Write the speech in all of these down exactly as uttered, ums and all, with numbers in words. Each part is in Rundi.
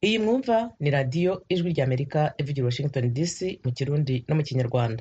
Iyi mwumva ni radiyo ijwi ry'Amerika ivugira Washington D C mu Kirundi no mu Kinyarwanda.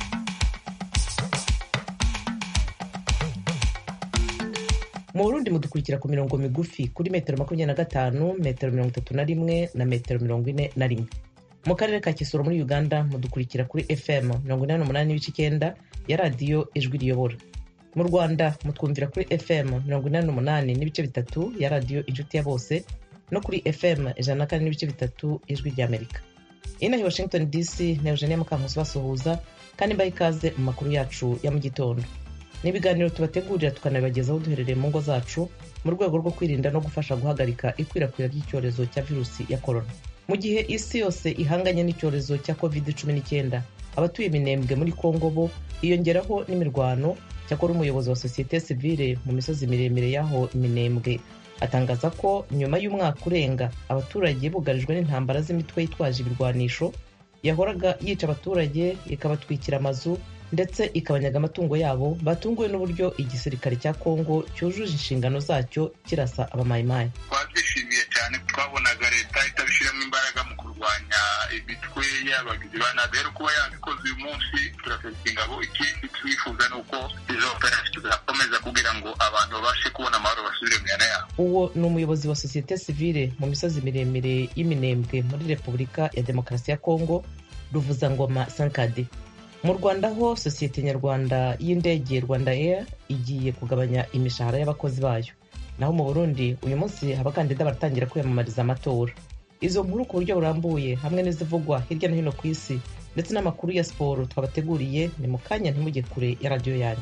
Mu Burundi mudukurikira ku mirongo migufi kuri metero makumyabiri na gatanu, metero mirongo itatu na rimwe na metero mirongo ine na rimwe. Mu karere ka Kisoro muri Uganda mudukurikira kuri F M mirongo inani n'umunani n'ibice icyenda ya radiyo ijwi riyobora. Mu Rwanda mutwumvira kuri F M mirongo inani n'umunani n'ibice bitatu ya radiyo Inshuti ya Bose no kuri F M ijana na kane n'ibice bitatu ijwi ry'Amerika. Inaha Washington D C na Eugenia Mukankusi basuhuza kandi mbaye ikaze mu makuru yacu ya mu gitondo. Ni ibiganiro tubategurira tukanabibagezaho duherereye mu ngo zacu mu rwego rwo kwirinda no gufasha guhagarika ikwirakwira ry'icyorezo cya virusi ya corona. Mu gihe isi yose ihanganye n'icyorezo cya covid cumi n'icyenda, abatuye Minembwe muri Kongo bo hiyongeraho n'imirwano. Cyakora umuyobozi wa sosiyete sivile mu misozi miremire y'aho Minembwe atangaza ko nyuma y'umwaka urenga abaturage bugarijwe n'intambara z'imitwe yitwaje ibirwanisho yahoraga yica abaturage, ikabatwikira amazu ndetse ikabanyaga amatungo yabo, batunguwe n'uburyo igisirikare cya Kongo cyujuje inshingano zacyo kirasa abamayimayi. Twabyishimiye cyane, twabonaga leta itabishiramo imbaraga mu kurwanya imitwe y'abagizi ba nabi. Rero kuba yabikoze uyu munsi turafite ingabo, ikindi twifuza ni uko izo operasiyo zakomeza kugira ngo abantu babashe kubona amahoro basubire mu yana yabo. Uwo ni umuyobozi wa sosiyete sivile mu misozi miremire y'Iminembwe muri Repubulika ya Demokarasi ya Kongo, Ruvuzangoma Sankade. Mu Rwanda ho sosiyete nyarwanda y'indege Rwanda Air igiye kugabanya imishahara y'abakozi bayo. Naho mu Burundi uyu munsi abakandida baratangira kwiyamamariza amatora. Izo nkuru ku buryo burambuye hamwe n'izivugwa hirya no hino ku isi ndetse n'amakuru ya siporo twabateguriye ni mu kanya, ntimujye kure ya radiyo yanyu.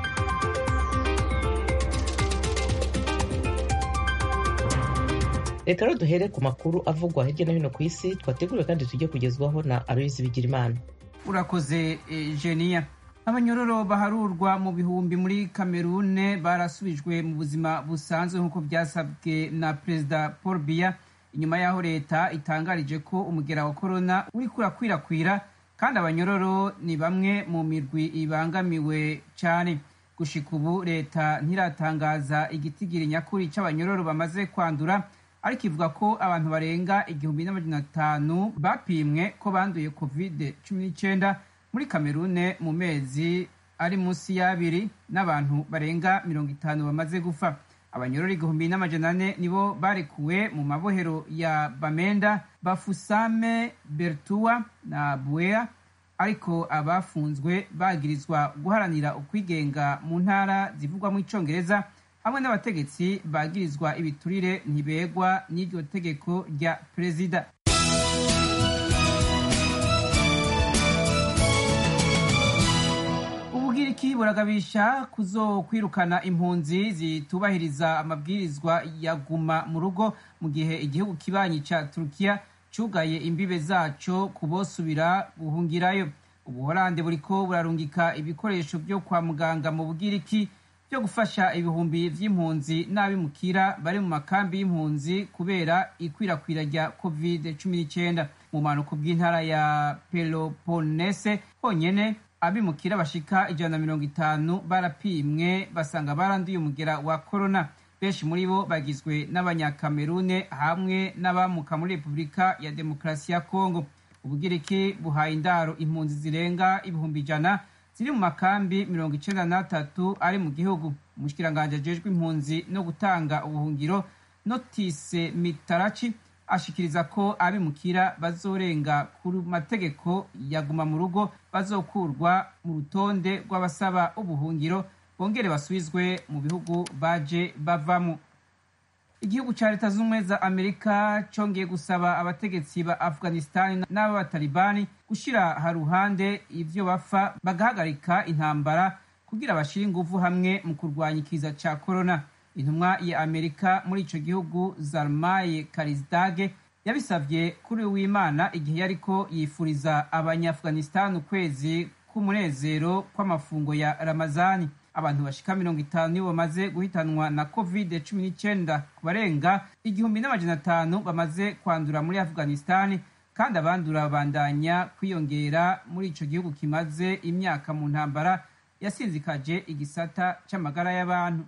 Reka rero duhere ku makuru avugwa hirya no hino ku isi twateguriwe kandi tujye kugezwaho na Aloyizi Bigirimana. Urakoze Genia. Abanyororo baharurwa mu bihumbi muri Kamerune barasubijwe mu buzima busanzwe nk'uko byasabwe na Perezida Paul Biya inyuma y'aho leta itangarije ko umugera wa corona uriko urakwirakwira kandi abanyororo ni bamwe mu mirwi ibangamiwe cyane. Gushika ubu leta ntiratangaza igitigiri nyakuri c'abanyororo bamaze kwandura, ariko ivuga ko abantu barenga igihumbi n'amajana atanu bapimwe ko banduye covid cumi n'icyenda muri Kamerune mu mezi ari munsi y'abiri, n'abantu barenga mirongo itanu bamaze gupfa. Abanyororo igihumbi n'amajana ane nibo barekuwe mu mabohero ya Bamenda, Bafusame, Bertua na Buea, ariko abafunzwe bagirizwa guharanira ukwigenga mu ntara zivugwamo icongereza hamwe n'abategetsi bagirizwa ibiturire ntibegwa n'iryo tegeko rya perezida. Ubugiriki buragabisha kuzokwirukana impunzi zitubahiriza amabwirizwa ya guma mu rugo mu gihe igihugu kibanyi ca Turukiya cugaye imbibe zaco kubosubira guhungirayo. Ubuholande buriko burarungika ibikoresho byo kwa muganga mu Bugiriki byo gufasha ibihumbi vy'impunzi n'abimukira bari mu makambi y'impunzi kubera ikwirakwira rya covid cumi n'icyenda. Mu manuko bw'intara ya Peloponnese honyene abimukira bashika ijana na mirongo itanu barapimwe basanga baranduye umugera wa corona. Benshi muri bo bagizwe n'abanyakamerune hamwe n'abamuka muri Repubulika ya Demokarasi ya Kongo. Ubugiriki buhaye indaro impunzi zirenga ibihumbi ijana ziri mu makambi mirongo icenda n'atatu ari mu gihugu. Umushikiranganje ajejwe impunzi no gutanga ubuhungiro Notise Mitarachi ashikiriza ko abimukira bazorenga ku mategeko yaguma mu rugo bazokurwa mu rutonde rw'abasaba ubuhungiro bongere basubizwe mu bihugu baje bavamo. Igihugu ca Leta z'Ubumwe za Amerika congeye gusaba abategetsi ba Afghanistan n'abatalibani gushira haruhande ivyo bapfa bagahagarika intambara kugira bashire inguvu hamwe mu kurwanya ikiza ca corona. Intumwa ya Amerika muri ico gihugu Zalmay Khalilzad yabisavye kuri w'Imana igihe yariko yifuriza abanya-Afghanistan ukwezi k'umunezero kw'amafungo ya Ramazani. Abantu bashika mirongo itanu nibo bamaze guhitanwa na covid cumi n'icyenda ku barenga igihumbi n'amajana atanu bamaze kwandura muri Afghanistan, kandi abandura babandanya kwiyongera muri ico gihugu kimaze imyaka mu ntambara yasinzikaje igisata c'amagara y'abantu.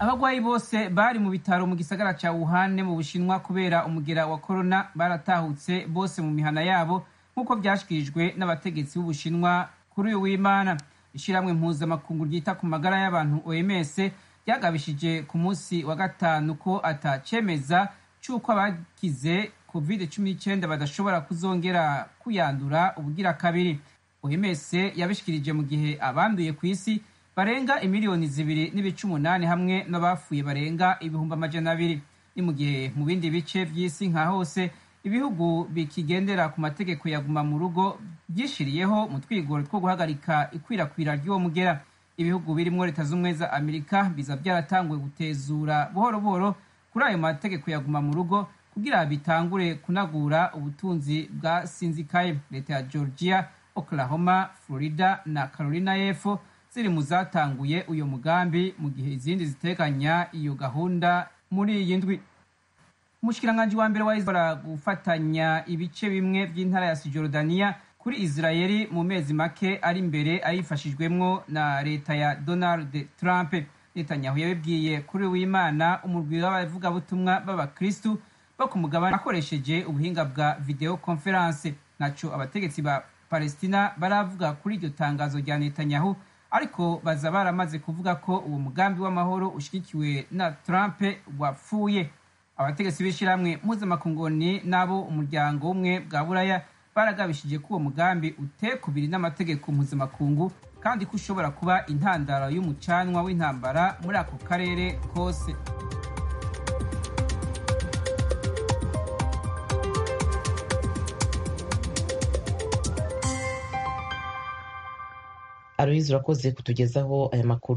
abagwayi bose bari mu bitaro mu gisagara ca Wuhan mu Bushinwa kubera umugera wa corona baratahutse bose mu mihana yabo nk'uko byashikirijwe n'abategetsi b'Ubushinwa kuri uyu w'Imana. Ishiramwe mpuzamakungu ryita ku magara y'abantu O M S ryagabishije ku munsi wa gatanu ko atacemeza c'uko abakize covid cumi n'icyenda badashobora kuzongera kuyandura ubugira kabiri. O M S yabishikirije mu gihe abanduye ku isi barenga imiliyoni zibiri n'ibice umunani hamwe n'abafuye barenga ibihumbi amajana abiri. Ni mu gihe mu bindi bice by'isi nka hose ibihugu bikigendera ku mategeko yaguma mu rugo byishiriyeho mu twigoro two guhagarika ikwirakwira ry'uwo mugera. Ibihugu birimo Leta z'Ubumwe za Amerika biza byaratanguye gutezura buhoro buhoro kuri ayo mategeko yaguma mu rugo kugira bitangure kunagura ubutunzi bwa sinzikaye. Leta ya Georgia, Oklahoma, Florida na Carolina y'Epfo ziri mu zatanguye uyo mugambi mu gihe izindi ziteganya iyo gahunda muri iyi ndwi. Umushikiranganji wa mbere wa Israel gufatanya ibice bimwe by'intara ya Cisjordania kuri Israeli mu mezi make ari imbere ayifashijwemwo na leta ya Donald Trump. Netanyahu yabibwiye kuri w'Imana umurwi w'abavugabutumwa b'abakristu bo ku mugabane akoresheje ubuhinga bwa video conference. Naco abategetsi ba Palestina baravuga kuri iryo tangazo rya Netanyahu, ariko baza baramaze kuvuga ko uwo mugambi w'amahoro ushigikiwe na Trump wapfuye. Abategetsi b'ishiramwe mpuzamakungu nabo umuryango umwe bwa Buraya baragabishije ko uwo mugambi utekubiri n'amategeko mpuzamakungu kandi ko ushobora kuba intandaro y'umucanwa w'intambara muri ako karere kose. Aloyizi urakoze kutugezaho aya makuru.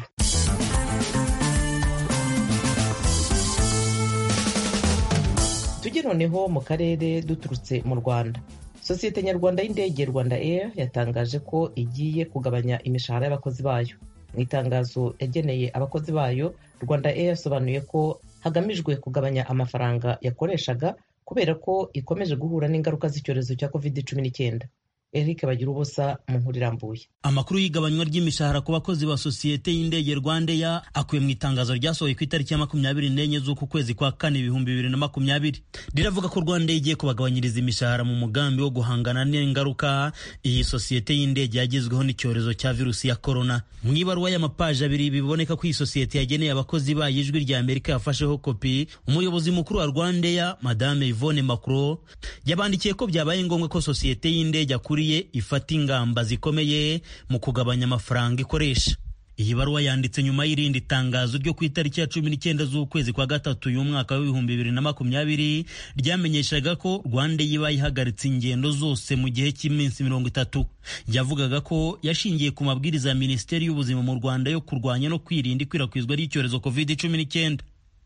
Tujye noneho mu karere duturutse mu Rwanda. Sosiyete nyarwanda y'indege Rwanda Air yatangaje ko igiye kugabanya imishahara y'abakozi bayo. Mu itangazo yageneye abakozi bayo, Rwanda Air yasobanuye ko hagamijwe kugabanya amafaranga yakoreshaga kubera ko ikomeje guhura n'ingaruka z'icyorezo cya covid cumi n'icyenda. Eric Bagirubusa mu nkuru irambuye. Amakuru y'igabanywa ry'imishahara ku bakozi ba sosiyete y'indege Rwanda Air akuye mu itangazo ryasohoye ku itariki ya makumyabiri n'enye z'uku kwezi kwa kane ibihumbi bibiri na makumyabiri. Riravuga ko Rwanda Air igiye kubagabanyiriza imishahara mu mugambi wo guhangana n'ingaruka iyi sosiyete y'indege yagizweho n'icyorezo cya virusi ya corona. Mu ibaruwa y'amapaji abiri biboneka ko iyi sosiyete yageneye abakozi bayo ijwi rya Amerika yafasheho kopi, umuyobozi mukuru wa Rwanda Air Madame Yvonne Macron yabandikiye ko byabaye ngombwa ko sosiyete y'indege akuri ifata ingamba zikomeye mu kugabanya amafaranga ikoresha. Iyi baruwa yanditse nyuma y'irindi tangazo ryo ku itariki ya cumi n'icyenda z'ukwezi kwa gatatu y'umwaka w'ibihumbi bibiri na makumyabiri ryamenyeshaga ko Rwanda yiba ihagaritse ingendo zose mu gihe cy'iminsi mirongo itatu. Yavugaga ko yashingiye ku mabwiriza ya Minisiteri y'Ubuzima mu Rwanda yo kurwanya no kwirinda ikwirakwizwa ry'icyorezo covid cumi n'icyenda.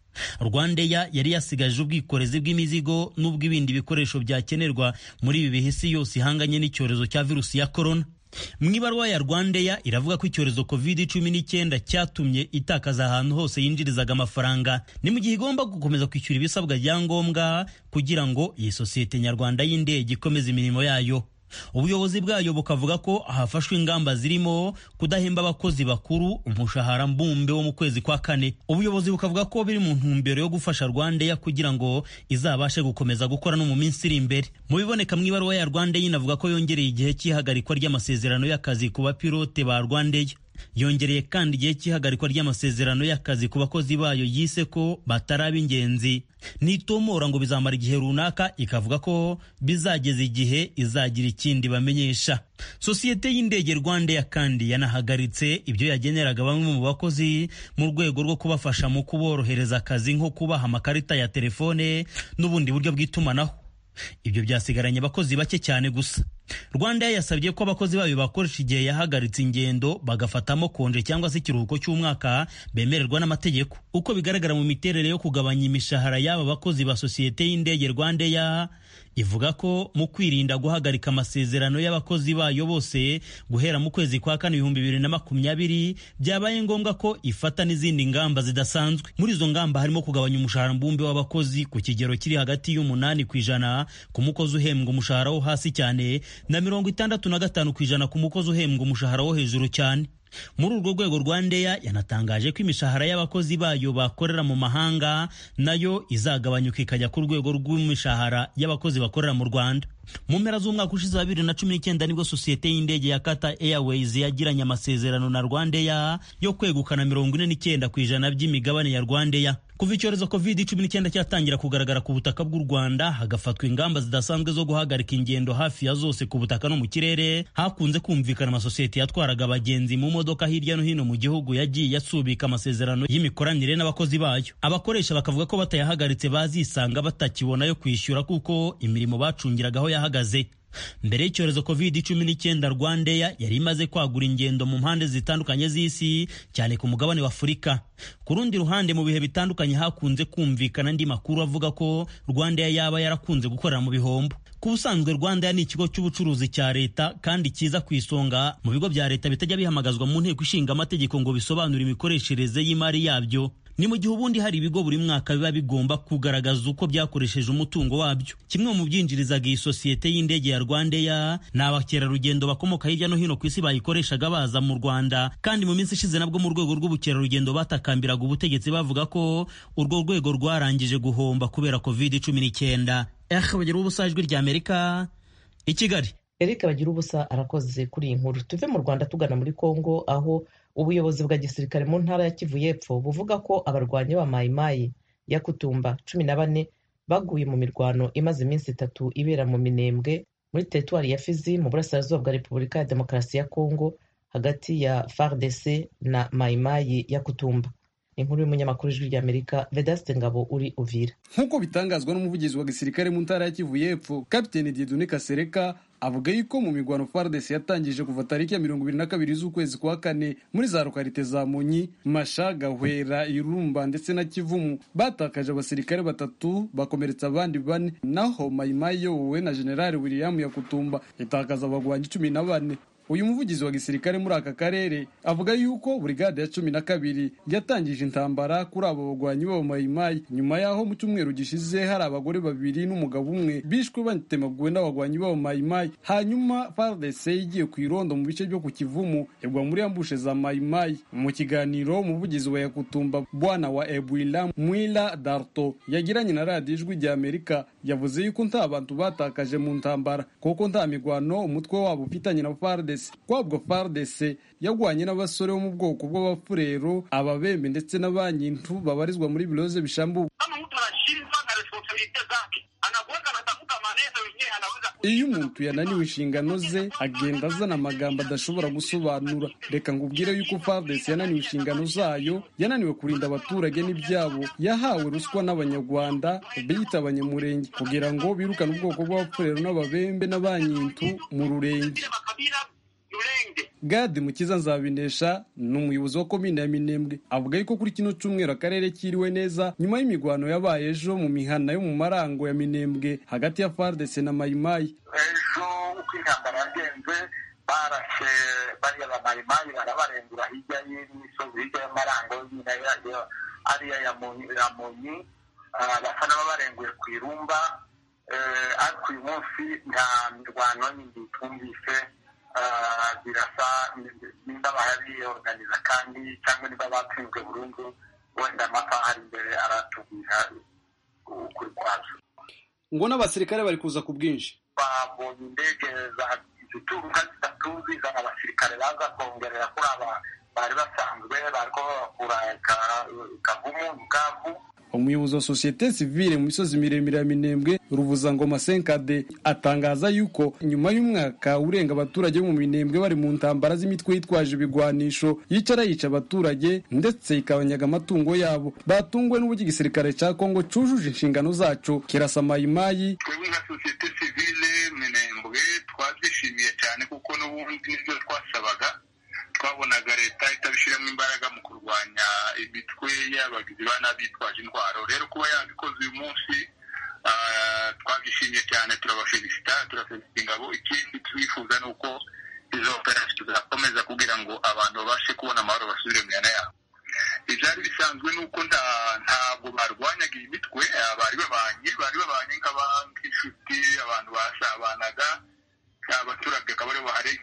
Rwanda Air yari yasigaje ubwikorezi bw'imizigo n'ubw'ibindi bikoresho byakenerwa muri ibi bihe isi yose ihanganye n'icyorezo cya virusi ya corona. Mu ibaruwa ya Rwanda Air iravuga ko icyorezo covid cumi n'icyenda cyatumye itakaza ahantu hose yinjirizaga amafaranga, ni mu gihe igomba gukomeza kwishyura ibisabwa bya ngombwa kugira ngo iyi sosiyete nyarwanda y'indege ikomeze imirimo yayo. Ubuyobozi bwayo bukavuga ko hafashwe ingamba zirimo kudahemba abakozi bakuru umushahara mbumbe wo mu kwezi kwa kane. Ubuyobozi bukavuga ko biri mu ntumbero yo gufasha Rwanda Air kugira ngo izabashe gukomeza gukora no mu minsi iri imbere. Mu biboneka mu ibaruwa ya Rwanda Air inavuga ko yongereye igihe cy'ihagarikwa ry'amasezerano y'akazi ku bapilote ba Rwanda Air. Yongereye kandi igihe cy'ihagarikwa ry'amasezerano y'akazi ku bakozi bayo yise ko bataraba ingenzi. Nitomora ngo bizamara igihe runaka, ikavuga ko bizageza igihe izagira ikindi bamenyesha. Sosiyete y'indege Rwanda Air kandi yanahagaritse ibyo yageneraga bamwe mu bakozi mu rwego rwo kubafasha mu kuborohereza akazi nko kubaha amakarita ya telefone n'ubundi buryo bw'itumanaho. Ibyo byasigaranye abakozi bake cyane gusa. Rwanda Air yasabye ko abakozi bayo bakoresha igihe yahagaritse ingendo bagafatamo konje cyangwa se ikiruhuko cy'umwaka bemererwa n'amategeko. Uko bigaragara mu miterere yo kugabanya imishahara y'aba bakozi ba sosiyete y'indege Rwanda Air, ivuga ko mu kwirinda guhagarika amasezerano y'abakozi bayo bose guhera mu kwezi kwa kane ibihumbi bibiri na makumyabiri byabaye ngombwa ko ifata n'izindi ngamba zidasanzwe. Muri izo ngamba harimo kugabanya umushahara mbumbe w'abakozi ku kigero kiri hagati y'umunani ku ijana ku mukozi uhembwa umushahara wo hasi cyane na mirongo itandatu na gatanu ku ijana ku mukozi uhembwa umushahara wo hejuru cyane. Muri urwo rwego Rwandair yanatangaje ko imishahara y'abakozi bayo bakorera mu mahanga nayo izagabanyuka ikajya ku rwego rw'imishahara y'abakozi bakorera mu Rwanda. Mu mpera z'umwaka ushize wa bibiri na cumi n'icyenda nibwo sosiyete y'indege ya Qatar Airways yagiranye amasezerano na Rwandair yo kwegukana mirongo ine n'icyenda ku ijana by'imigabane ya Rwandair. Kuva icyorezo covid cumi n'icyenda cyatangira kugaragara ku butaka bw'u Rwanda, hagafatwa ingamba zidasanzwe zo guhagarika ingendo hafi ya zose ku butaka no mu kirere, hakunze kumvikana amasosiyete yatwaraga abagenzi mu modoka hirya no hino mu gihugu yagiye yasubika amasezerano y'imikoranire n'abakozi bayo. Abakoresha bakavuga ko batayahagaritse bazisanga batakibona yo kwishyura kuko imirimo bacungiragaho yahagaze. Mbere y'icyorezo covid cumi n'icyenda Rwandair yari imaze kwagura ingendo mu mpande zitandukanye z'isi, cyane ku mugabane wa Afurika. Ku rundi ruhande, mu bihe bitandukanye hakunze kumvikana andi makuru avuga ko Rwandair yaba yarakunze gukorera mu bihombo. Ku busanzwe Rwandair ni ikigo cy'ubucuruzi cya leta kandi kiza ku isonga mu bigo bya leta bitajya bihamagazwa mu nteko ishinga amategeko ngo bisobanure imikoreshereze y'imari yabyo. Ni mu gihe ubundi hari ibigo buri mwaka biba bigomba kugaragaza uko byakoresheje umutungo wabyo. Kimwe mu byinjirizaga iyi sosiyete y'indege ya Rwandair ni abakerarugendo bakomoka hirya no hino ku isi bayikoreshaga baza mu Rwanda, kandi mu minsi ishize nabwo mu rwego rw'ubukerarugendo batakambiraga ubutegetsi bavuga ko urwo rwego rwarangije guhomba kubera covid cumi n'icyenda. Eric Bagiruwubusa, Ijwi ry'Amerika, i Kigali. Eric Bagiruwubusa arakoze kuri iyi nkuru. Tuve mu Rwanda tugana muri Kongo, aho ubuyobozi bwa gisirikare mu ntara ya Kivu y'Epfo buvuga ko abarwanyi ba Mai Mai ya Kutumba cumi na bane baguye mu mirwano imaze iminsi itatu ibera mu Minembwe muri teritwari ya Fizi mu burasirazuba bwa Repubulika ya Demokarasi ya Kongo, hagati ya F A R D C na Mai Mai ya Kutumba. Inkuru y'umunyamakuru w'Ijwi ry'Amerika Vedaste Ngabo uri Uvira. Nk'uko bitangazwa n'umuvugizi wa gisirikare mu ntara ya Kivu y'Epfo, Kapiteni Dieudonné Kasereka, avuga yuko mu mirwano F A R D C yatangije kuva tariki ya mirongo ibiri na kabiri z'ukwezi kwa kane muri za lokalite za Monyi, Masha, Gahwera, Irumba ndetse na Kivumu batakaje abasirikare batatu bakomeretsa abandi bane, naho Mai Mai yowe na General William Yakutumba itakaza abagwanyi cumi na bane. Uyu muvugizi wa gisirikare muri aka karere avuga yuko brigade ya cumi na kabiri yatangije intambara kuri abo bagwanyi b'abo Mai Mai nyuma yaho mu cyumweru gishize hari abagore babiri n'umugabo umwe bishwe batemaguwe n'abagwanyi b'abo Mai Mai. Hanyuma F A R D C igiye ku irondo mu bice byo ku Kivumu egwa muri ambushe za Mai Mai. Mu kiganiro umuvugizi wa Yakutumba bwana wa Ebwila Mwila Darto yagiranye na radio Ijwi ry'Amerika yavuze yuko nta bantu batakaje mu ntambara kuko nta migwano umutwe wabo ufitanye na F A R D C. Kwabwo F A R D C yagwanye n'abasore bo mu bwoko bw'abafurero, ababembe ndetse n'abanyintu babarizwa muri biloze bishambu. Iyo umuntu yananiwe inshingano ze agenda azana amagambo adashobora gusobanura. Reka ngubwire yuko F A R D C yananiwe inshingano zayo, yananiwe kurinda abaturage n'ibyabo, yahawe ruswa n'abanyarwanda biyita abanyamurenge kugira ngo birukane ubwoko bw'abafurero n'ababembe n'abanyintu mu rurenge. Gade Mukiza Nzabinesha n'umuyobozi wa komine ya Minembwe avuga yuko kuri kino cyumweru akarere kiriwe neza nyuma y'imigwano yabaye ejo mu mihana yo mu marango ya Minembwe hagati ya F A R D C na Mai Mai. Ejo uko intambara yagenze barashe bariya ba Mai Mai barabarengura hirya y'imisozi hirya y'amarango y'ina yayo ariya ya Monyi basa n'abarenguye ku Irumba, ariko uyu munsi nta mirwano yindi twumvise. Birasa nimba bahari organiza kandi cyangwa niba batsinzwe burundu, wenda amasaha ari imbere aratubwira ukuri kwazo. Ngo n'abasirikare bari kuza ku bwinshi, babonye indege za zituruka zitatu zizana abasirikare baza kongerera kuri aba bari basanzwe bariko bakura Kavumu Bukavu. Umuyobozi wa societe civile mu misozi miremire ya Minembwe Ruvuzangoma Senkade atangaza yuko nyuma y'umwaka urenga abaturage mu Minembwe bari mu ntambara z'imitwe yitwaje ibigwanisho yicara yica abaturage ndetse ikabanyaga amatungo yabo, batungwe n'ubugi gisirikare cya Kongo cujuje inshingano zacu kirasa Mai Mai. Twebwe nka societe civile Minembwe twazishimiye cyane kuko n'ubundi nibyo twasabaga. Twabonaga leta itabishiramo imbaraga mu kurwanya imitwe y'abagizi ba nabi bitwaje intwaro. Rero kuba yabikoze uyu munsi twabishimiye cyane, turabashimisha, turafelicita ingabo. Ikindi twifuza ni uko izo operasiyo tuzakomeza kugira ngo abantu babashe kubona amahoro basubire mu yana yabo. Ibyari bisanzwe ni uko ntabwo barwanyaga iyi mitwe, bari babanye bari babanye nk'abandi inshuti, abantu basabanaga.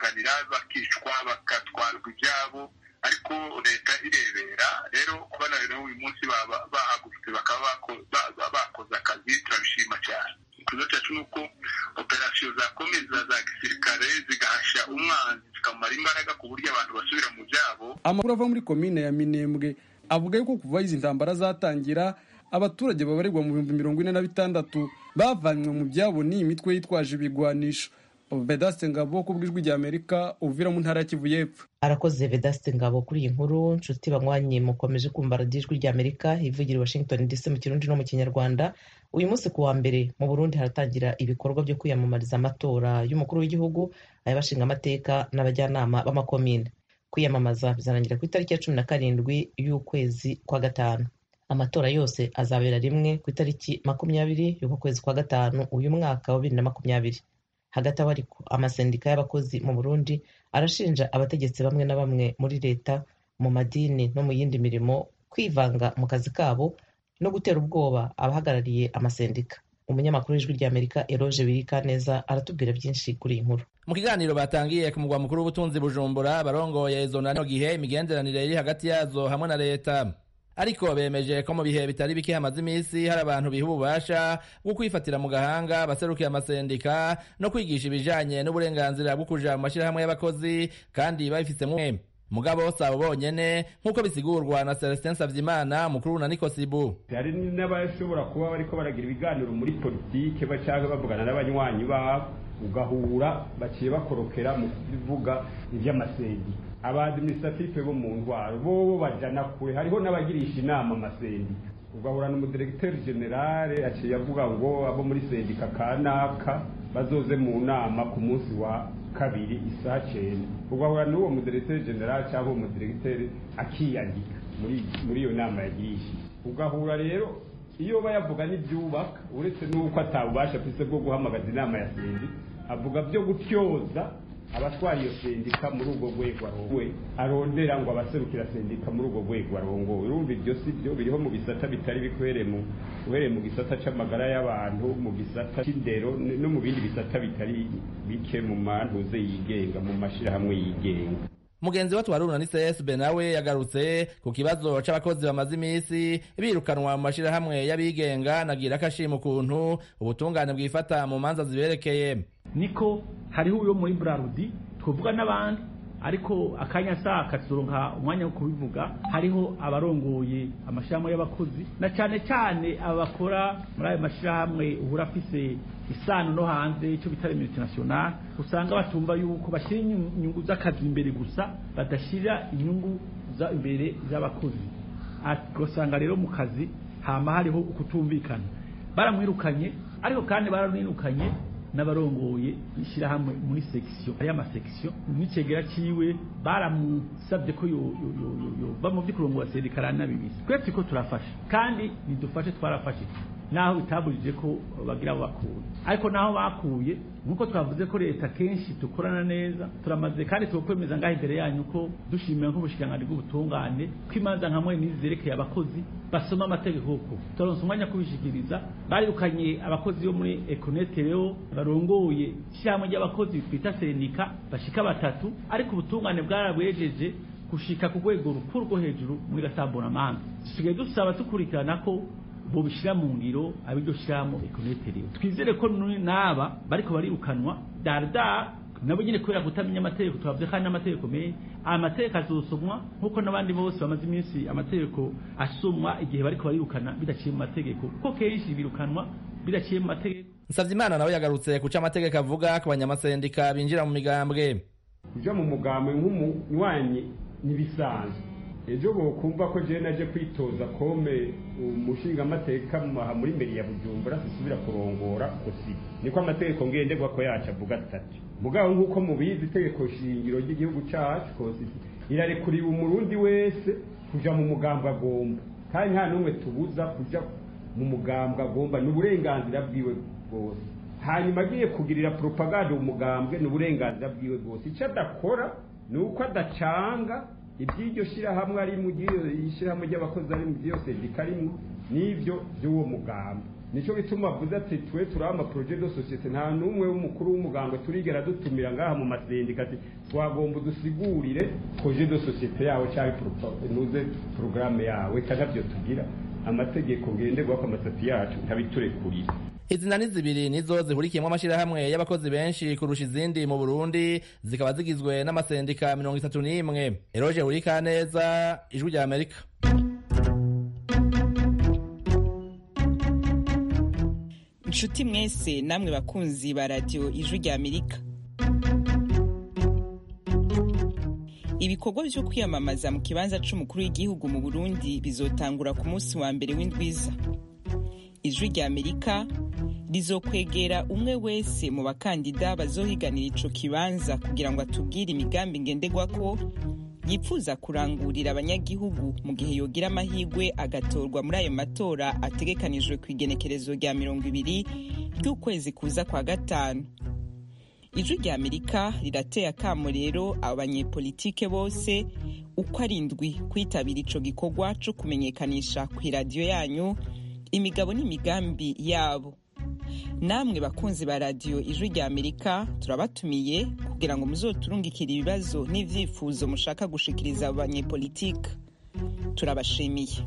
bakabivuganira bakicwa bakatwarwa ibyabo ariko leta irebera. Rero kubona rero uyu munsi bahagurutse bakaba bakoze akazi turabishima cyane. Ikibazo cyacu ni uko operasiyo zakomeza za gisirikare zigahasha umwanzi zikamara imbaraga ku buryo abantu basubira mu byabo. Amakuru ava muri komine ya Minembwe avuga yuko kuva izi ntambara zatangira abaturage babarirwa mu bihumbi mirongo ine na bitandatu bavanywe mu byabo n'iyi mitwe yitwaje ibigwanisho. Vedaste Ngabo ku bw'ijwi rya Amerika uvira mu ntara ya Kivu y'Epfo. Arakoze Vedaste Ngabo kuri iyi nkuru. Nshuti banywanyi mukomeje kumva radiyo ijwi rya Amerika ivugira i Washington D C mu Kirundi no mu Kinyarwanda. Uyu munsi ku wa mbere mu Burundi haratangira ibikorwa byo kwiyamamariza amatora y'umukuru w'igihugu, ay'abashinga amateka n'abajyanama b'amakomine. Kwiyamamaza bizarangira ku itariki ya cumi na karindwi y'ukwezi kwa gatanu. Amatora yose azabera rimwe ku itariki makumyabiri y'uko kwezi kwa gatanu uyu mwaka wa bibiri na makumyabiri. Hagati aho ariko amasendika y'abakozi mu Burundi arashinja abategetsi bamwe na bamwe muri leta, mu madini no mu yindi mirimo kwivanga mu kazi kabo no gutera ubwoba abahagarariye amasendika. Umunyamakuru w'ijwi rya Amerika Eroge Birikaneza aratubwira byinshi kuri iyi nkuru. Mu kiganiro batangiye ku mugwa mukuru w'ubutunzi Bujumbura barongoye izo no gihe imigenderanire iri hagati yazo hamwe na leta, ariko bemeje ko mu bihe bitari bike hamaze iminsi hari abantu biha ububasha bwo kwifatira mu gahanga baserukiye amasendika no kwigisha ibijanye n'uburenganzira bwo kuja mu mashirahamwe y'abakozi kandi babifitemo umwe. Mugabo sabo bonyene nkuko bisigurwa na Celestin Savyimana mukuru na Nikosibu. Hari n'abashobora kuba bariko baragira ibiganiro muri politike bacanga bavugana n'abanywanyi babo ugahura baciye bakorokera mu kuvuga ivy'amasendi. Abadministrative bo mu ndwaro bo bajana kure, hariho n'abagirisha inama amasendi. Ugahura n'umudirecteur general aciye avuga ngo abo muri sendika kanaka bazoze mu nama ku munsi wa kabiri isaha cenda. Ugahura n'uwo mudirecteur general cyangwa umudirecteur akiyandika muri muri iyo nama yagirisha. Ugahura rero iyo bayavuga n'ibyubaka uretse n'uko atabubasha afise bwo guhamagaza inama ya sendi, avuga byo gutyoza abatwara iyo sendika muri ubwo rwego arongowe, arondera ngo abaserukira sendika muri ubwo rwego arongowe. Urumva ibyo si byo biriho mu bisata bitari bikwere mu uhereye mu gisata c'amagara y'abantu, mu gisata c'indero no mu bindi bisata bitari bike mu mantuze yigenga mu mashirahamwe yigenga. Mugenzi wa Twaruna ni C S B nawe yagarutse ku kibazo c'abakozi bamaze imisi birukanwa mu mashirahamwe y'abigenga, nagira kashima ukuntu ubutungane bwifata mu manza ziberekeye. Niko hariho uyo muri Brarudi twovuga n'abandi, ariko akanya saa katsoronka umwanya wo kubivuga. Hariho abarongoye amashirahamwe y'abakozi na cyane cyane abakora muri ayo mashirahamwe uhura afise isano no hanze icyo bitari multinational, usanga batumva yuko bashira inyungu z'akazi imbere gusa badashira inyungu za imbere z'abakozi. Atosanga rero mu kazi hama hariho ukutumvikana, baramwirukanye ariko kandi baramwirukanye n'abarongoye ishirahamwe muri section ari ama section n'icegera ciwe baramusabye ko yo yo yo bamwe by'ikurongo sendika nabibi. Twese ko turafasha kandi nidufashe twarafashe naho bitabujije ko bagira bakuru, ariko naho bakuye nkuko twavuze ko leta kenshi tukorana neza, turamaze kandi tukwemeza ngaho imbere yanyu ko dushimira ko bushikangana bw'ubutungane kwimanza nkamwe nizerekeye abakozi basoma amategeko ko turonse umwanya kubishikiriza. Barirukanye abakozi bo muri Econet rero barongoye cyamwe y'abakozi twita sendika bashika batatu, ariko ubutungane bwarabwejeje kushika ku rwego rukuru rwo hejuru muri gasambona manza. Tusigaye dusaba tukurikirana ko bo bishira mu ngiro abiryo shiramo Econet. Twizere ko naba bariko barirukanwa darda nabo nyine kubera kutamenya amategeko, twavuze kandi amategeko me amategeko azosomwa nkuko nabandi bose bamaze iminsi amategeko asomwa igihe bariko barirukana bidaciye mu mategeko, ko kenshi birukanwa bidaciye mu mategeko. Savyimana nawe yagarutse kuca amategeko avuga ku banyamasendika binjira mu migambwe. Kuja mu mugambwe nk'umunywanyi nibisanzwe. Ejo bokumva ko je naje kwitoza kome umushinga amateka muri mbere ya Bujumbura sisubira kurongora kosi, niko amategeko ngendegwa ko yaca avuga atatu. Mugabo nkuko mubizi itegeko shingiro ry'igihugu cacu kosi irarekuriye umurundi wese kuja mu mugambwe agomba, kandi nta numwe tubuza kuja mu mugambwe agomba, n'uburenganzira bwiwe bwose. Hanyuma agiye kugirira propaganda umugambwe n'uburenganzira bwiwe bwose. Icyo adakora nuko adacanga iby'iryo shirahamwe ari mu gihe ishirahamwe ry'abakozi ari mu gihe sendika rimwe n'ivyo by'uwo mugambwe. nico bituma avuze ati twe turama projet de société nta numwe w'umukuru w'umuganga turigera dutumira ngaha mu masendika ati twagomba dusigurire projet de société yawe cyangwa nuze programme yawe kagavyo tugira amategeko ngenderwa ko amasati yacu ntabiturekurira. Izina ni zibiri nizo zihurikiyemo amashirahamwe y'abakozi benshi kurusha izindi mu Burundi zikaba zigizwe n'amasendika mirongo itatu n'imwe. Eroje Urikaneza, Ijwi rya Amerika. Nshuti mwese namwe bakunzi ba radio Ijwi rya Amerika. Ibikorwa byo kwiyamamaza mu kibanza c'umukuru w'igihugu mu Burundi bizotangura ku munsi wa mbere w'indwiza. Ijwi rya Amerika rizokwegera umwe wese mu bakandida bazohiganira ico kibanza kugira ngo atubwire imigambi ngenderwako yipfuza kurangurira abanyagihugu mu gihe yogira amahigwe agatorwa muri ayo matora ategekanijwe ku igenekerezo rya mirongo ibiri ry'ukwezi kuza kwa gatanu. Ijwi rya Amerika rirateye akamo rero abanyepolitike bose uko arindwi kwitabira ico gikorwa co kumenyekanisha ku radio yanyu imigabo n'imigambi yabo. Namwe bakunzi ba radio Ijwi rya Amerika turabatumiye kugira ngo muzoturungikire ibibazo n'ivyifuzo mushaka gushikiriza abanyepolitike. Turabashimiye.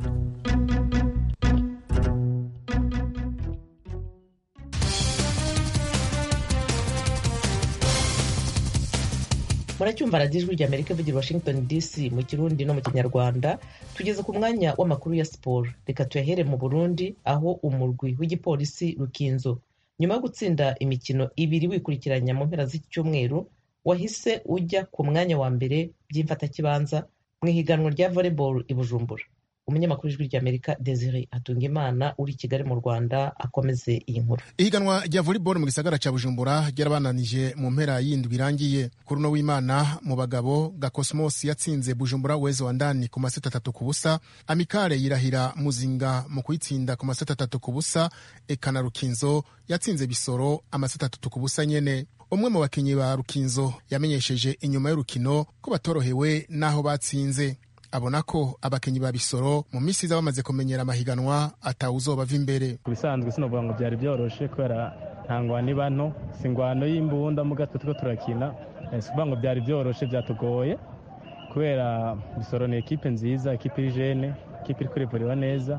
Muracyumva radio Ijwi rya Amerika ivugira Washington D C mu Kirundi no mu Kinyarwanda. Tugeze ku mwanya w'amakuru ya siporo. Reka tuyahere mu Burundi aho umurwi w'igipolisi Rukinzo nyuma yo gutsinda imikino ibiri wikurikiranya mu mpera z'icyumweru wahise ujya ku mwanya wa mbere by'imfatakibanza mu ihiganwa rya volleyball i Bujumbura. Umunyamakuru w'Ijwi rya Amerika Desire Hatungimana uri Kigali mu Rwanda akomeze iyi nkuru. Ihiganwa rya volleyball mu gisagara ca Bujumbura ryarabananije mu mpera y'indwi irangiye. Kuri no w'Imana mu bagabo Gakosmos yatsinze Bujumbura Wezo wa ndani ku maseta atatu ku busa, Amikare yirahira Muzinga mu kuyitsinda ku maseta atatu ku busa, Ekana Rukinzo yatsinze Bisoro amaseta atatu ku busa nyene. Umwe mu bakinyi ba Rukinzo yamenyesheje inyuma y'urukino ko batorohewe naho batsinze. Abona ko abakenyi ba Bisoro mu misi za bamaze kumenyera amahiganwa atawuzobava imbere. Kubisanzwe sinovuga ngo byari byoroshe kubera ntangwa ni banto singwano y'imbunda mu gato tuko turakina, sivuga ngo byari byoroshe byatugoye kubera Bisoro ni equipe nziza, equipe jeune, equipe iri kurivurira neza.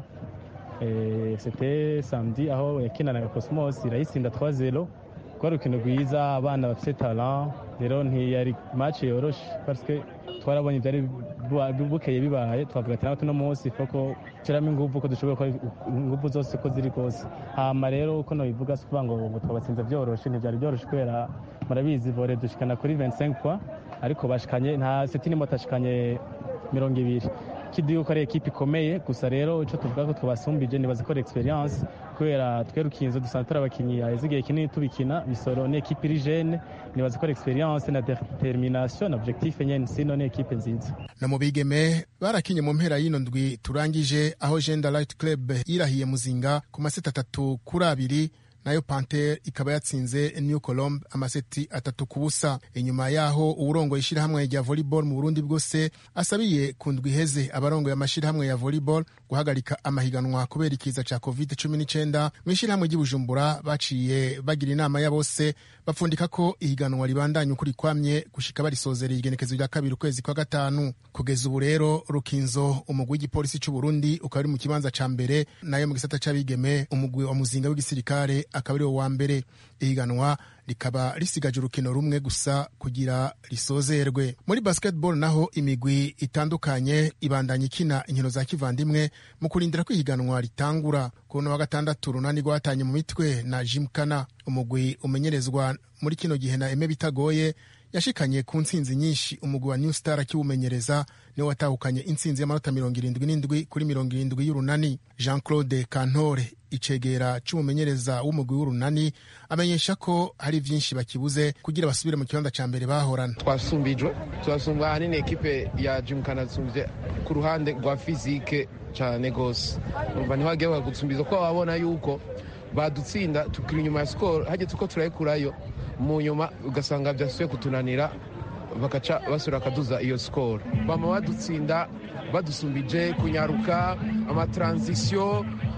Eh c'était samedi aho yakinana na Cosmos irayitsinda trois zero. Kwa rukino rwiza abana bafite talent, rero ntiyari match yoroshe parce que twarabonye byari bukeye bibaye twavuga ati nawe tuno munsi koko kiramo ingufu ko dushoboye ko ingufu zose ko ziri kose. Hama rero uko no bivuga kuvuga ngo twabatsinze byoroshe ntibyari byoroshe kubera murabizi vore dushikana kuri vingt-cinq points ariko bashikanye nta setini motashikanye mirongo ibiri kidiyo ko ari equipe ikomeye. Gusa rero ico tuvuga ko twabasumbije nibaza ko experience kubera twerukinzo dusanzwe abakinyi yazigiye kinini tubikina. Bisoro ni equipe iri jeune nibaza ko experience na determination na objectif nyene sino ni equipe nziza. Na mu bigeme barakinye mu mpera y'ino ndwi turangije aho Gender Light Club irahiye Muzinga ku maseta atatu kuri abiri, nayo Panther ikaba yatsinze New Colombe amaseti atatu kubusa. Inyuma yaho uburongo ishirahamwe rya volleyball mu Burundi bwose asabiye kundwi heze abarongo y'amashirahamwe ya volleyball guhagarika amahiganwa kubera ikiza ca covid cumi n'icyenda. Mu ishirahamwe ry'Ibujumbura baciye bagira inama ya bose bapfundika ko ihiganwa ribandanye ukuri kwamye gushika barisozereye igenekezo rya kabiri ukwezi kwa gatanu. Kugeza ubu rero Rukinzo umugwi w'igipolisi cy'u Burundi ukaba ari mu kibanza ca mbere, nayo mu gisata c'abigeme umugwi wa Muzinga w'igisirikare akaba ari wa mbere. Ihiganwa rikaba risigaje urukino rumwe gusa kugira risozerwe. Muri basketball naho imigwi itandukanye ibandanya ikina inkino za kivandimwe mu kurindira ko ihiganwa ritangura. Kuno wa gatandatu runani rwatanye mu mitwe na Jimkana, umugwi umenyerezwa muri kino gihe na Eme Bitagoye yashikanye ku ntsinzi nyinshi. Umugwi wa New Star akiwumenyereza niwe watahukanye intsinzi y'amanota mirongo irindwi n'indwi kuri mirongo irindwi y'urunani. Jean Claude Kantore icegera c'umumenyereza w'umugwi w'urunani amenyesha ko hari vyinshi bakibuze kugira basubire mu kibanza ca mbere bahorana. Twasumbijwe twasumbwa hanini ekipe ya Jimkana zumvye ku ruhande rwa physique cyane gose, umva ntiwagiye gusumbiza ko wabona yuko badutsinda tukiri nyuma ya score hageze uko turayikurayo mu nyuma ugasanga byasuye kutunanira bakaca basura kaduza iyo score. Bama badutsinda badusumbije kunyaruka ama transition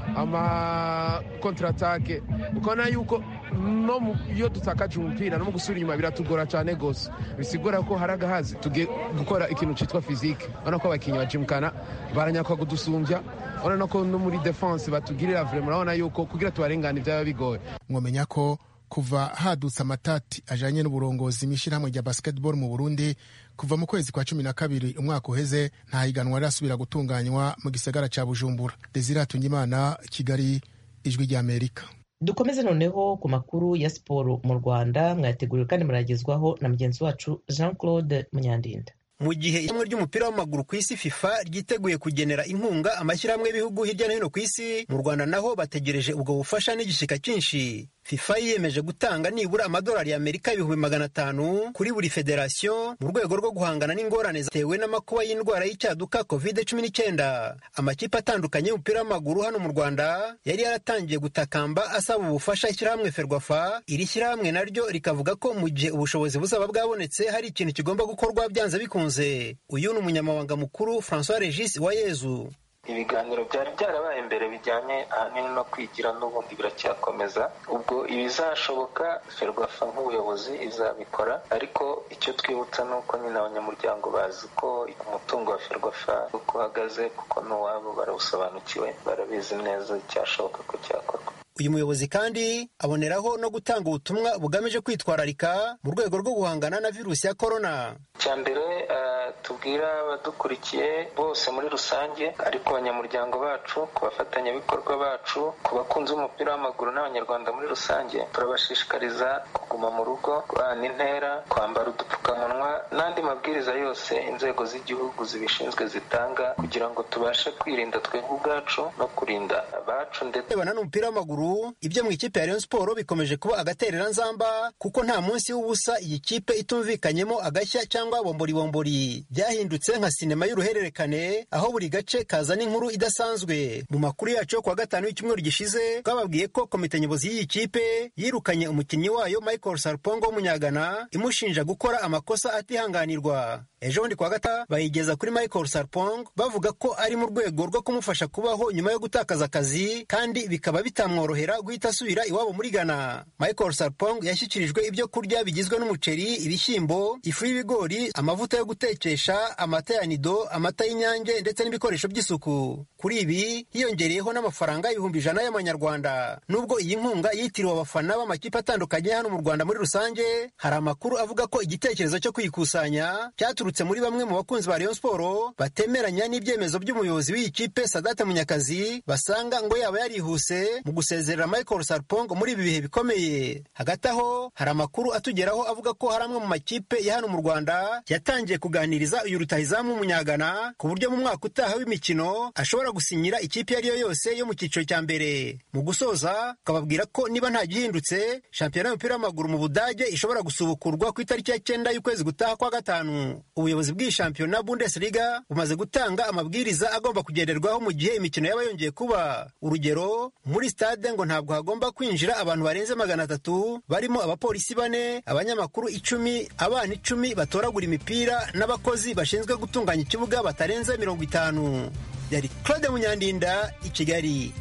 ama kontratake ukabona yuko no iyo dutakaje umupira no mu gusubira inyuma biratugora cyane gose bisigura ko hari agahazi tugiye gukora ikintu cyitwa physique urabona ko abakinnyi ba Gymkhana baranyakwa kudusumbya urabona ko no muri defense batugirira vraiment urabona yuko kugira tubarengane byaba bigoye. Mwomenya ko kuva hadutse amatati ajanye n'uburongozi mw'ishirahamwe rya basketball mu Burundi kuva mu kwezi kwa cumi na kabiri umwaka uheze nta higanwa rirasubira gutunganywa mu gisagara ca Bujumbura. Desire Hatungimana, Kigali, Ijwi rya Amerika. Dukomeze noneho ku makuru ya siporo mu Rwanda, mwateguriwe kandi muragezwaho na mugenzi wacu Jean Claude Munyandinda. Mu gihe ishyirahamwe ry'umupira w'amaguru ku isi FIFA ryiteguye kugenera inkunga amashyirahamwe y'ibihugu hirya no hino ku isi, mu Rwanda naho bategereje ubwo bufasha n'igishika cyinshi. FIFA yiyemeje gutanga nibura amadolari y'Amerika ibihumbi magana atanu kuri buri federasiyo mu rwego rwo guhangana n'ingorane zatewe n'amakuba y'indwara y'icyaduka covid cumi n'icyenda. Amakipe atandukanye y'umupira w'amaguru hano mu Rwanda yari yaratangiye gutakamba asaba ubufasha ishyirahamwe Ferwafa. Iri shyirahamwe naryo rikavuga ko mu gihe ubushobozi buzaba bwabonetse hari ikintu kigomba gukorwa byanze bikunze. Uyu ni umunyamabanga mukuru François Regis Uwayezu. Ibiganiro byari byarabaye mbere bijyanye ahanini no kwigira n'ubundi biracyakomeza, ubwo ibizashoboka Ferwafa nk'ubuyobozi izabikora, ariko icyo twibutsa ni uko nyine abanyamuryango bazi ko umutungo wa Ferwafa uko uhagaze kuko n'uwabo barawusobanukiwe, barabizi neza icyashoboka ko cyakorwa. Uyu muyobozi kandi aboneraho no gutanga ubutumwa bugamije kwitwararika mu rwego rwo guhangana na virusi ya corona. Cyambere uh, tubwira abadukurikiye bose muri rusange, ariko abanyamuryango bacu, ku bafatanyabikorwa bacu, ku bakunzi b'umupira w'amaguru n'abanyarwanda muri rusange, turabashishikariza kuguma mu rugo, guhana intera, kwambara udupfukamunwa n'andi mabwiriza yose inzego z'igihugu zibishinzwe zitanga kugira ngo tubashe kwirinda twebwe ubwacu no kurinda abacu. Ndetse n'umupira w'amaguru ibyo mu ikipe ya Rayon Sport bikomeje kuba agaterera nzamba, kuko nta munsi w'ubusa iyi kipe itumvikanyemo agashya cyangwa bombori bombori. Byahindutse nka sinema y'uruhererekane, aho buri gace kazana inkuru idasanzwe. Mu makuru yacu yo kuwa gatanu y'icyumweru gishize twababwiye ko komite nyobozi y'iyi kipe yirukanye umukinnyi wayo Michael Sarpongo w'umunyagana imushinja gukora amakosa atihanganirwa. Ejo bundi kuwa gatanu bayigeza kuri Michael Sarpong bavuga ko ari mu rwego rwo kumufasha kubaho nyuma yo gutakaza akazi, kandi bikaba bitamworohera guhita asubira iwabo muri Ghana. Michael Sarpong yashyikirijwe ibyo kurya bigizwe n'umuceri, ibishyimbo, ifu y'ibigori, amavuta yo gutekesha, amata ya nido, amata y'inyange ndetse n'ibikoresho by'isuku. Kuri ibi hiyongereyeho n'amafaranga ibihumbi ijana y'amanyarwanda. Nubwo iyi nkunga yitiriwe abafana b'amakipe atandukanye hano mu Rwanda muri rusange, hari amakuru avuga ko igitekerezo cyo kuyikusanya cyaturutse muri bamwe mu bakunzi ba Rayon Sport batemeranya n'ibyemezo by'umuyobozi w'iyi kipe Sadate Munyakazi, basanga ngo yaba yarihuse mu gusezerera Michael Sarpong muri ibi bihe bikomeye. Hagati aho hari amakuru atugeraho avuga ko hari amwe mu makipe ya hano mu Rwanda yatangiye kuganiriza uyu rutahizamu w'umunyagana ku buryo mu mwaka utaha w'imikino ashobora gusinyira ikipe iyo ari yo yose yo mu cyiciro cya mbere. Mu gusoza ukababwira ko niba nta gihindutse, shampiyona y'umupira w'amaguru mu Budage ishobora gusubukurwa ku itariki ya cyenda y'ukwezi gutaha kwa gatanu. Ubuyobozi bw'iyi shampiyona Bundesliga bumaze gutanga amabwiriza agomba kugenderwaho mu gihe imikino yaba yongeye kuba. Urugero, muri stade ngo ntabwo hagomba kwinjira abantu barenze magana atatu, barimo abapolisi bane, abanyamakuru icumi, abana icumi batoragura imipira n'abakozi bashinzwe gutunganya ikibuga batarenze mirongo itanu. Yari Claude Munyandinda, i Kigali.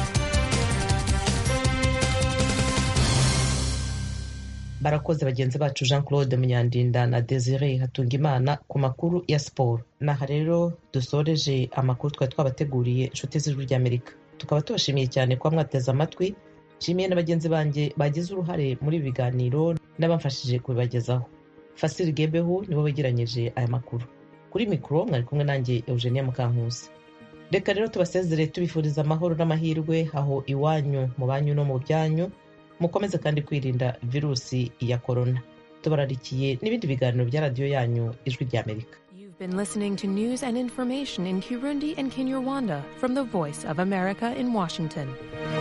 Barakoze bagenzi bacu Jean Claude Munyandinda na Desire Hatungimana ku makuru ya siporo. Naha rero dusoreje amakuru twari twabateguriye inshuti z'Ijwi ry'Amerika. Tukaba tubashimiye cyane kuba mwateze amatwi. Nshimiye na bagenzi banjye bagize uruhare muri ibi biganiro n'abamfashije kubibagezaho. Fasili Gebehu nibo begeranyije aya makuru. Kuri mikoro mwari kumwe nanjye Eugenia Mukankusi. Reka rero tubasezere tubifuriza amahoro n'amahirwe aho iwanyu mu banyu no mu byanyu. Mukomeze kandi kwirinda virusi ya corona. Tubararikiye n'ibindi biganiro bya radio yanyu Ijwi ry'Amerika. You've been listening to news and information in Kirundi and Kinyarwanda from the Voice of America in Washington.